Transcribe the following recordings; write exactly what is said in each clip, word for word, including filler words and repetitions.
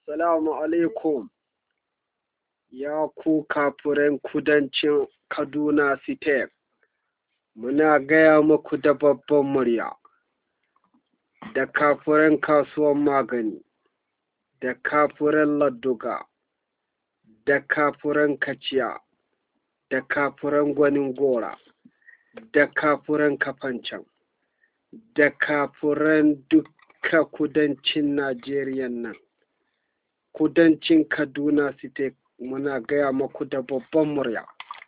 Assalamu alaikum, ya ku kafiran kudancin Kaduna State, muna gaya muku da babban murya, da kafiran kasuwan magani, da kafiran ladduga, da kafiran kaciya, da kafiran gwanin gora, da kafiran kafancan, da kafiran dukka kudancin Najeriya nan. Kudancin Kaduna State muna gaya muku da babban murya,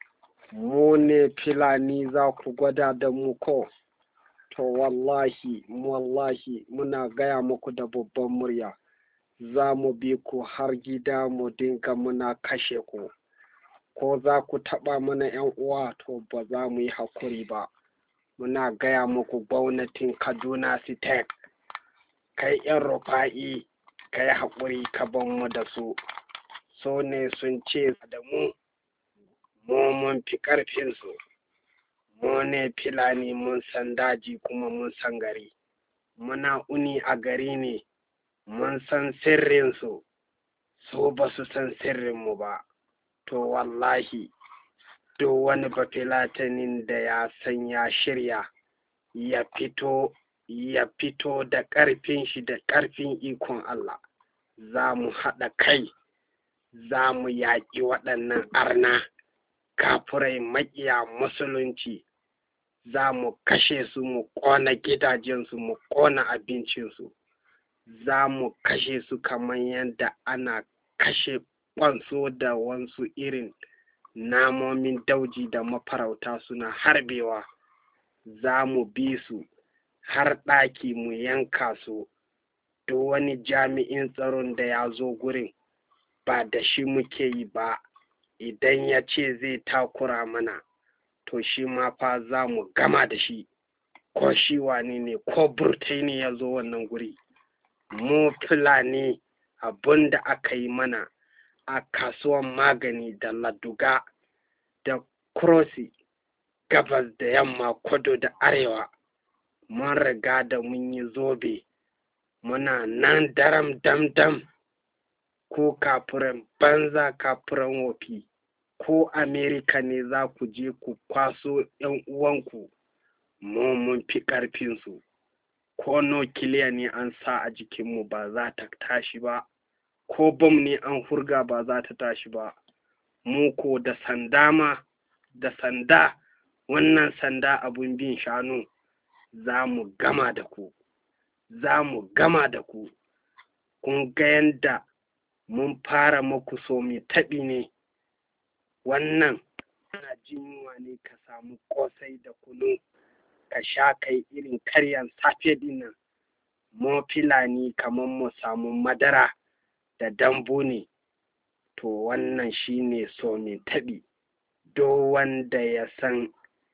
mu ne Fulani za ku gwada da mu ko? To wallahi, wallahi muna gaya muku da babban murya, za mu bi ku har gida mu dinga muna kashe ku, ko za ku taɓa mana ‘yan uwa to ba za mu yi haƙuri ba. Muna gaya muku gwamnatin Kaduna State, kai ‘yan Rufa'i, ka yi haƙuri ka ban mu da su, so ne sun ce da mu, mu mun fi ƙarfinsu, mu ne Fulani mun san daji kuma mun san gari, muna uni a gari ne, mun san sirrinsu, su ba su san sirrinmu ba. To wallahi, duk wani bafilatanin da ya san ya shirya, ya fito ya fito da ƙarfin shi da ƙarfin ikon Allah, za mu haɗa kai, za mu yaƙi waɗannan arna kafirai maƙiya musulunci, za mu kashe su, mu ƙona gidajensu, mu ƙona abincinsu, za mu kashe su kamar yadda ana kashe ƙwanso da wasu irin namomin dauji da mafarauta suna harbewa. Za mu bi su har ɗaki mu yanka su, duk wani jami'in tsaron da ya zo gurin ba da shi muke yi ba, idan ya ce zai takura mana to shi ma fa za mu gama da shi, ko shi wane ne, ko burtai ne ya zo wannan guri. Mu Fulani abin da aka yi mana a kasuwan magani da ladduga da krosi, gabas da yamma, kudu da arewa, mun riga da mun yi zobe, muna nan daram dam dam. Ko kafiran banza kafiran wofi, ko Amerika ne za ku je ku kwaso ‘yan uwanku, mu mun fi ƙarfinsu, ko nukiliya ne an sa a jikinmu ba za ta tashi ba, ko bom ne an hurga ba za ta tashi ba. Mu ko da sanda ma, da sanda, wannan sanda abun bin shanu, za mu gama da ku, za mu gama da ku. Kun ga yanda mun fara muku so mai taɓi ne, wannan ana jin yunwa ne ka samu ƙosai da kunu ka sha kai irin karyan safe dinnan. Mu Fulani kamar mu samu madara da dambu ne, to wannan shi ne so mai taɓi. Do wanda ya san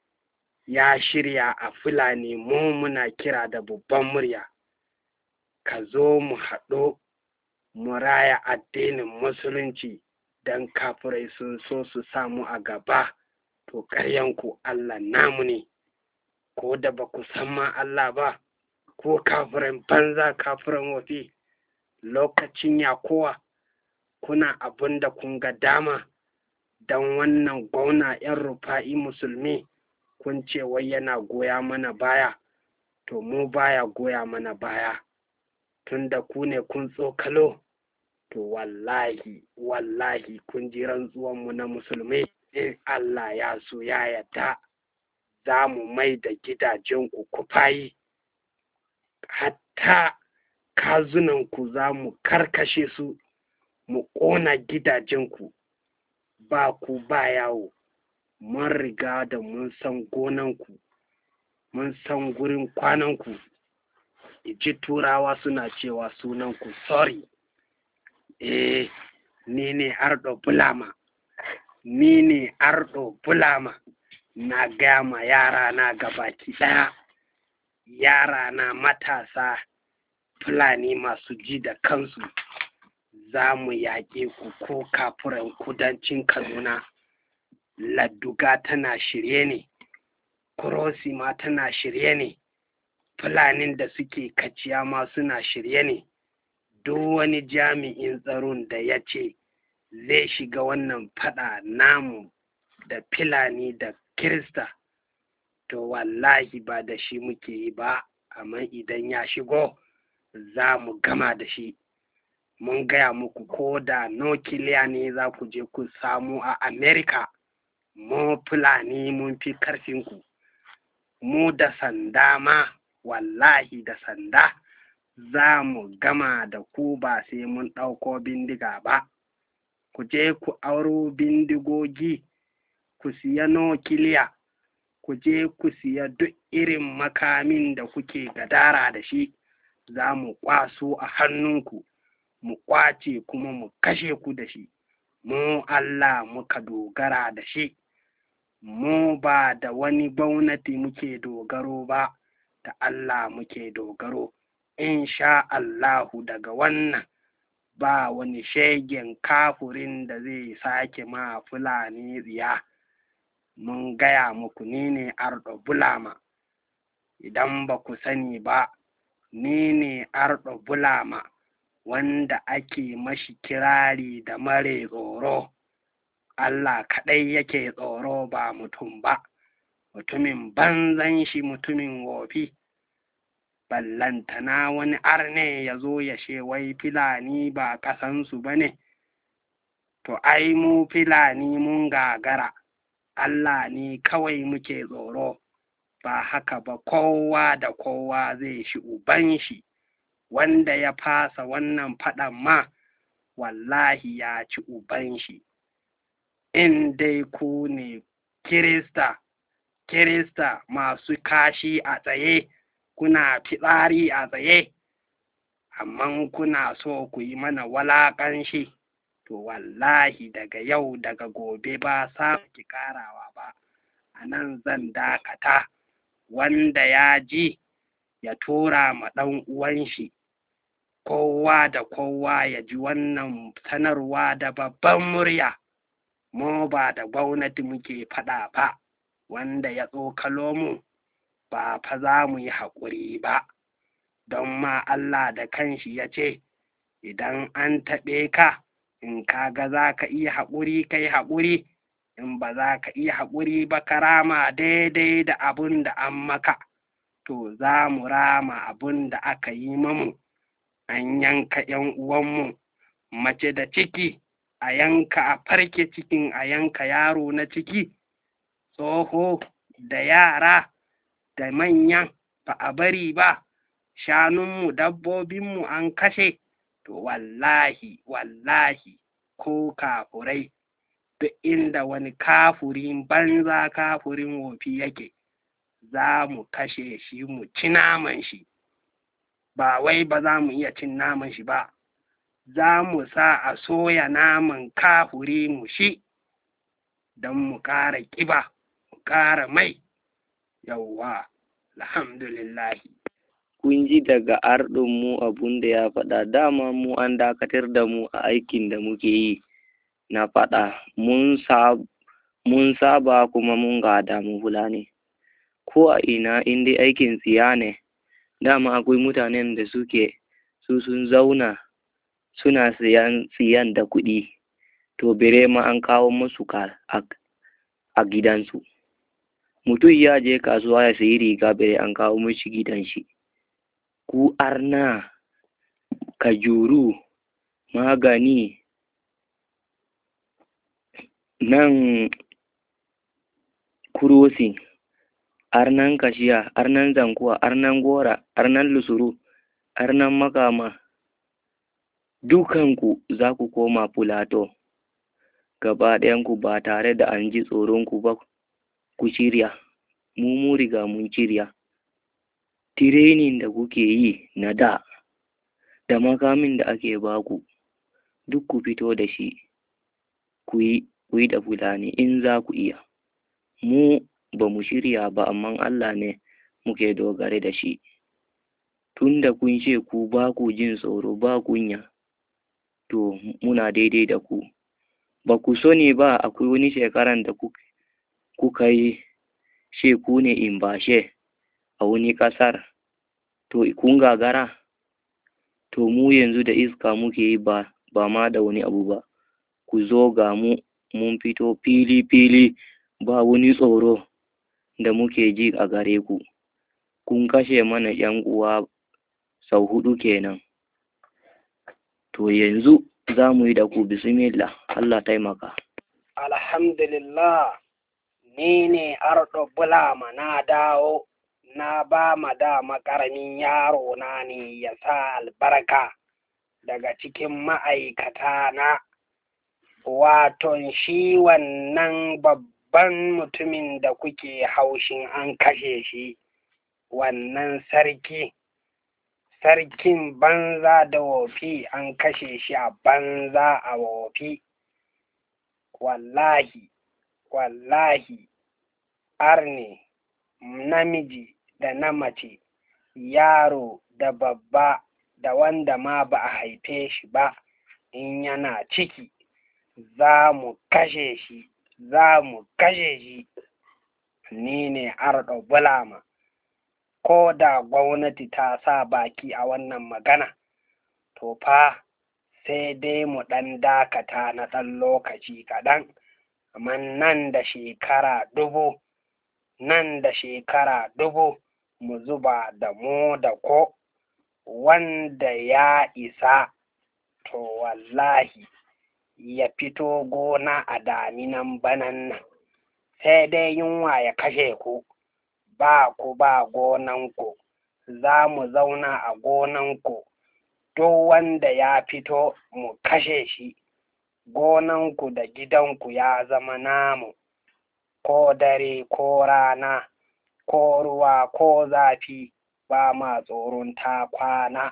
ya shirya a Fulani, mu muna kira da babban murya, ka zo mu haɗu mu raya addinin musulunci, don kafirai sun so su samu a gaba, to ƙaryanku Allah namu ne, ko da ba ku san ma Allah ba, ko kafiran banza kafiran wafi, lokacin yakowa kuna abin da kun ga dama, don wannan gwamna ‘yan Rufa'i musulmi kun ce wai yana goya mana baya, to mu baya goya mana baya, tunda ku ne kun tsokalo. To wallahi, wallahi kun ji rantsuwanmu na musulmi, in Allah ya so ya yarda, za mu mai da gidajenku kufayi, hatta kazunanku za mu karkashe su, mu ƙona gidajenku, ba ku ba yawo. Mun riga da mun san gonanku, mun san gurin kwananku, iji turawa suna cewa sunanku sorry. Eh, ni ne Ardo Bulama, ni ne Ardo Bulama, na gama yara na gabaki ɗaya, yara na matasa Fulani masu ji da kansu, za mu yaƙe ku ko kafiran kudancin Kaduna. Ladduga tana shirye ne, Krosi ma tana shirye ne, Fulanin da suke kaciya ma suna shirye ne. duk wani jami'in tsaron da ya ce zai shiga wannan faɗa namu da Fulani da Kirista, to wallahi ba da shi muke yi ba, amma idan ya shigo za mu gama da shi. Mun gaya muku ko da nukiliya ne za ku je ku samu a Amerika, mu Fulani mun fi ƙarfinku. Mu da sanda ma, wallahi da sanda za mu gama da ku ba sai mun ɗauko bindiga ba. Ku je ku auro bindigogi, ku siya nukiliya, ku je ku siya duk irin makamin da kuke gadara da shi, za mu kwaso a hannunku, mu kwace kuma mu kashe ku da shi. Mu Allah muka dogara da shi, mu ba da wani gwamnati muke dogaro ba, da Allah muke dogaro. Insha Allahu daga wannan ba wani shegen kafurin da zai sake ma Fulani tsiya. Mun gaya muku ni ne Ardo Bulama. Idan ba ku sani ba, ni ne Ardo Bulama, wanda ake mashi kirari da mare tsoro. Allah kaɗai yake tsoro ba mutum ba, mutumin banzan shi, mutumin wofi. Ballantana wani arne ya zo ya ce wai Fulani ba ƙasansu ba ne. To ai mu Fulani mun gagara, Allah ne kawai muke tsoro, ba haka ba kowa da kowa zai shi uban shi. Wanda ya fasa wannan faɗan ma, wallahi ya ci uban shi. In dai ku ne Kirista, Kirista masu kashi a tsaye, kuna fitsari a tsaye, amma kuna so ku yi mana walaƙanshi, to wallahi daga yau daga gobe ba sa ki ƙarawa ba. A nan zan dakata, wanda ya ji ya tura ma ɗan uwan shi. Kowa da kowa ya ji wannan sanarwa da babban murya. Mu ba da gwamnati muke faɗa ba, wanda ya tsokalo mu ba fa za mu yi haƙuri ba, don ma Allah da kanshi ya ce, idan an taɓe ka, in ka ga za ka iya haƙuri ka yi haƙuri, in ba za ka iya haƙuri ba ka rama daidai da abun da an maka, to za mu rama abun da aka yi mamu. An yanka ‘yan uwanmu, mace da ciki, a yanka a farke cikin, a yanka yaro na ciki, tsoho da yara da manyan ba a bari ba, shanunmu dabbobinmu an kashe. To wallahi wallahi ko kafurai, duk inda wani kafurin banza kafurin wofi yake, za mu kashe shi mu ci naman shi. Ba wai ba za mu iya cin naman shi ba, za mu sa a soya naman kafuri mu shi, don mu ƙara ƙiba, mu ƙara mai. Yawwa, alhamdulillahi. Kun ji daga Ardon mu abun da ya faɗa, dama mu an dakatar da mu a aikin da muke yi na faɗa. Mun saba kuma mun gada mu Fulani. Ko a ina in dai aikin tsiya ne, dama akwai mutanen da suke su sun zauna suna siyan tsiyan da kuɗi, to bere ma an kawo musu a gidansu. Mutum ya je kasuwa ya sayi riga, bere an kawo mishi gidan shi. Ku arna, kajuru, magani, nan kurosi, arnan kashiya, arnan zankuwa, arnan gora, arnan lusuru, arnan makama, dukanku za ku koma Fulato. Gaba ɗayanku ba tare da an ji tsoronku ba, ku shirya. Mu mu riga mun shirya. Tirenin da kuke yi na da, da makamin da ake baku, duk ku fito da shi, ku yi da Fulani in za ku iya. Mu ba mu shirya ba, amma Allah ne muke dogare da shi. Tun da kun ce ku ba ku jin tsoro ba kunya, to muna daidai da ku. Ba ku sani ba akwai wani shekaran da kuka yi she ku ne in bashe a wani ƙasar, to kun gagara, to to mu yanzu da iska muke yi ba ba ma da wani abu ba. Ku zo ga mu mun fito fili fili ba wani tsoro da muke ji a gare ku. Kun kashe mana ƴan uwa sau huɗu kenan. To yanzu za mu yi da ku bismillah, Allah taimaka. Alhamdulillah, ni ne Ardo Bulama na dawo, na ba ma dama ƙaramin yaro na ne ya sa albarka daga cikin ma'aikata na, waton shi wannan babban mutumin da kuke haushin an kashe shi, wannan sarki, sarkin banza da wofi an kashe shi a banza a wofi. Wallahi, wallahi, arne, namiji da na mace, yaro da babba da wanda ma ba a haife shi ba, in yana ciki, za mu kashe shi, za mu kashe shi. Ni ne Ardo Bulama. Ko da gwamnati ta sa baki a wannan magana, to fa sai dai mu ɗan dakata na ɗan lokaci kaɗan, amma nan da shekara dubu, nan da shekara dubu mu zuba da mu da ko wanda ya isa, to wallahi ya fito gona a daminan banan nan, sai dai yunwa ya kashe ku, ba ku ba gonanku, za mu zauna a gonanku, duk wanda ya fito mu kashe shi, gonanku da gidanku ya zama namu, ko dare ko rana, ko ruwa ko zafi, ba ma tsoron ta kwana.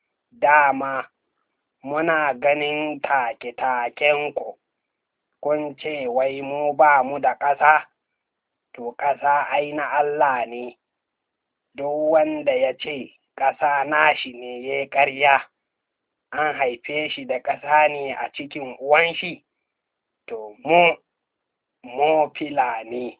Dama muna ganin take-takenku, kun ce wai mu ba mu da ƙasa, to ƙasa ai na Allah ne, duk wanda ya ce ƙasa nashi ne ya ƙarya, an haife shi da ƙasa ne a cikin uwan shi, to mu, mu Fulani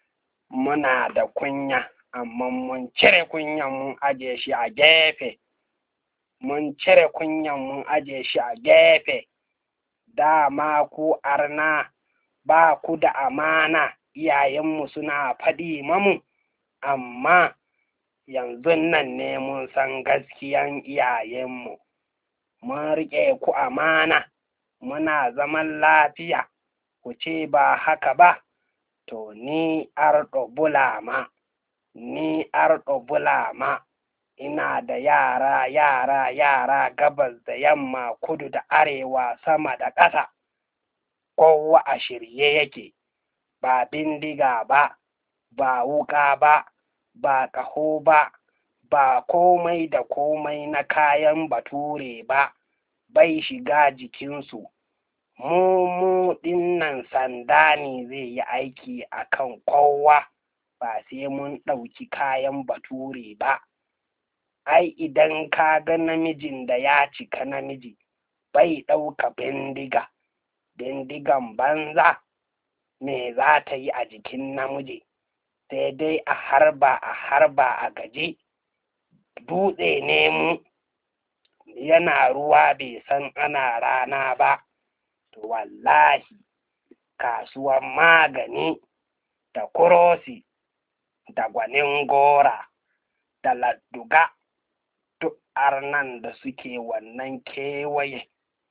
muna da kunya, amma mun cire kunyan mun aje shi a gefe, mun cire kunyan mun aje shi a gefe. Dama ku arna ba ku da amana, iyayenmu suna faɗi mamu, amma yanzu nan ne mun san gaskiyan iyayenmu, mun riƙe ku amana, muna zaman lafiya, ku ce ba haka ba, to ni Ardo Bulama, ni Ardo Bulama, ina da yara yara yara gabas da yamma, kudu da arewa, sama da ƙasa, kowa a shirye yake, ba bindiga ba, ba wuƙa ba, ba ƙaho ba, ba komai da komai na kayan bature ba, bai shiga jikinsu. Mu mu ɗinnan sanda ne zai yi aiki a kan kowa, ba sai mun ɗauki kayan bature ba. Ai idan ka ga namijin da ya cika namiji, bai ɗauka bindiga, bindigan banza me za ta yi a jikin namiji, sai dai a harba a harba a gaji. Dutse ne mu, yana ruwa bai san ana rana ba, to wallahi kasuwan magani da kurosi da gwanin gora da ladduga, duk arnan da suke wannan kewaye,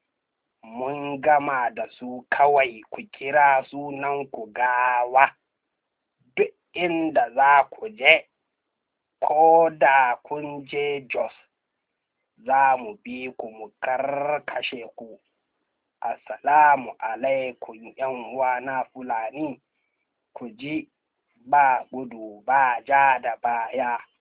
mun gama da su, kawai ku kira sunan ku gawa. Duk inda za ku je, ko da kun je Jos, za mu bi ku mu karkashe ku. Assalamu alaikum ƴan uwana Fulani, ku ji ba gudu ba ja da baya.